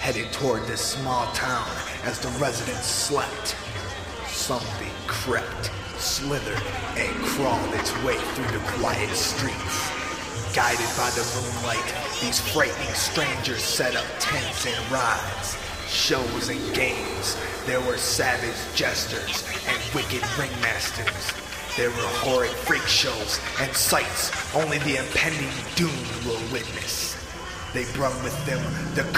headed toward this small town as the residents slept. Something crept, slithered, and crawled its way through the quiet streets. Guided by the moonlight, these frightening strangers set up tents and rides, shows and games. There were savage jesters and wicked ringmasters. There were horrid freak shows and sights only the impending doom will witness. They brought with them the